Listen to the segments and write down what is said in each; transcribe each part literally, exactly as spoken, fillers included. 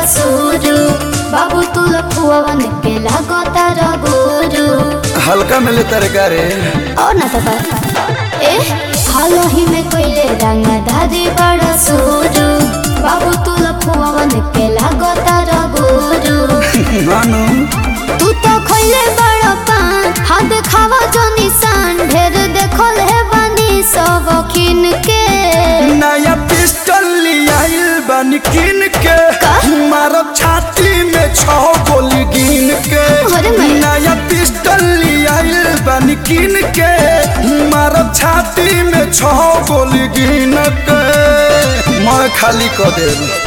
सुरु बाबू तू लखुआवन के लागो तारा गुरु हल्का मिले तरकारी और ना तो ए हालो ही में कोइले रंग धारी बड़ा सुरु बाबू तू लखुआवन के लागो तारा गुरु नानू तू तो खोइले बड़ा पान हाथ खावा जो निशान ढेर देखो ले बानी सब खिन के नया पिस्टल लियाइल बन किन के मारब छाती में छह गोली गिन के नया पिस्टल लियाइल बन किन के मारब छाती में छह गोली गिन के मैं खाली कर दे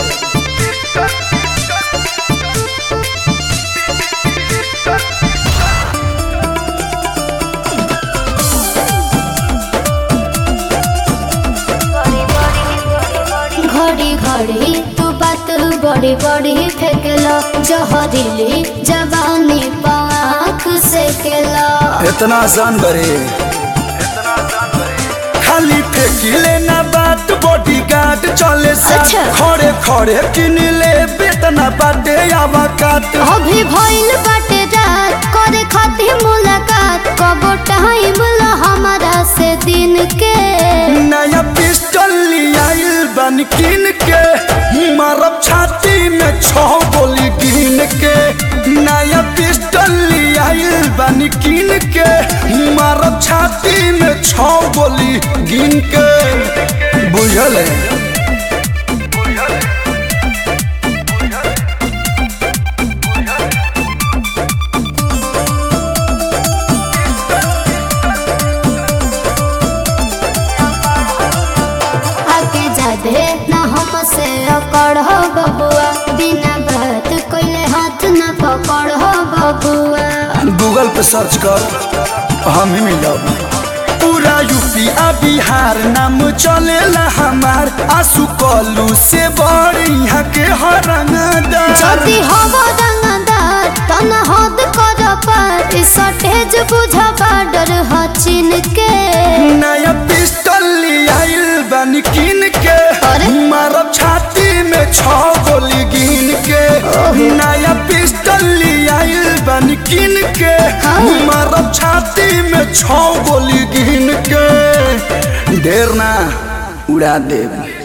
घड़ी घड़ी तू बात बड़ी बड़ी फेंकलो जहरीली जवानी पाख से केलो इतना आसान बरे खाली फेंकिले ना बात बॉडी गार्ड चले अच्छा। खड़े खड़े किन ले बेतना बाटे आवा काट अभी भइल बाटे रात करे खातिर मुलाकात कब टाइम ला हमारा से दिन के नया पिस्टल लियाइल बन किन के मारब छाती में छह गोली गिन के नया पिस्टल लियाइल बन किन के मारब छाती में छह गोली गिन के बुझल है दे ना हमसे अकड़ हो बबुआ बिना बात कोइले हाथ ना पकड़ हो बबुआ गूगल पे सर्च कर हम ही मिल जाओ पूरा यूपी आ बिहार नाम चलेला हमार आंसू कलू से बड़ी यहाँ के हरंगदार जदी हवा रंगदार तना हद कर पर सटेज बुझा बाडर हचिन के नया पिस्टल लियाइल बन किन के मारब छाती में छह गोली गिन के नया पिस्टल लियाइल बन किन के मारब छाती में छह गोली गिन के ढेर ना उड़ा देब।